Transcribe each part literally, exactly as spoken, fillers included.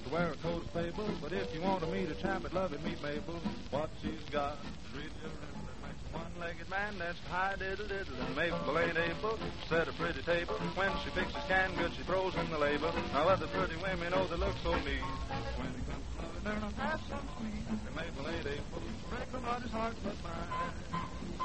to wear a coat of sable. But if you want to meet a chap at Love and meet Mabel, what she's got is really a riddle that makes a one-legged man dance to high diddle diddle. And Mabel ain't able to set a pretty table. When she fixes canned goods, she throws in the label. Now other pretty women, oh, they look so neat. When it comes to loving, they're not half so sweet. And Mabel ain't able to break nobody's heart but mine.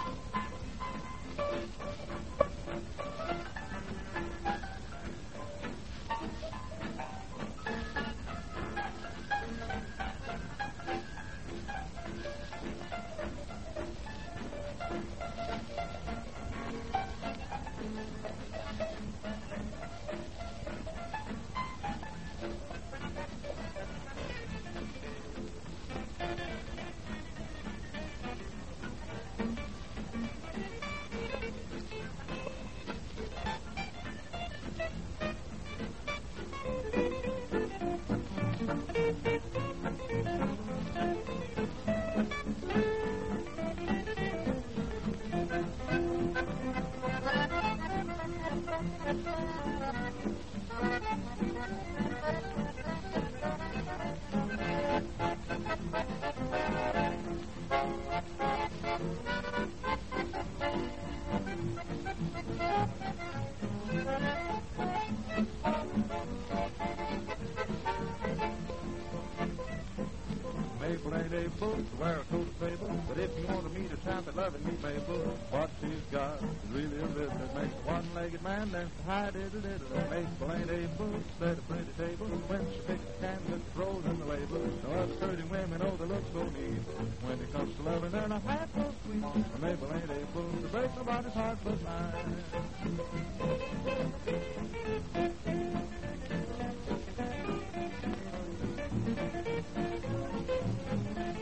Mabel ain't able to wear a coat of sable, but if you want to meet a chap at Love and meet Mabel, what she's got is really a riddle that makes a one-legged man dance to high diddle diddle. And Mabel ain't able to set a pretty table. When she picks a can, just throws in the label. No other skirting women, oh, they look so neat. When it comes to loving, they're not half so sweet. And Mabel ain't able to break nobody's heart but mine.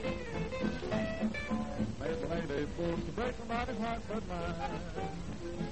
Mabel ain't able to break nobody's heart but mine.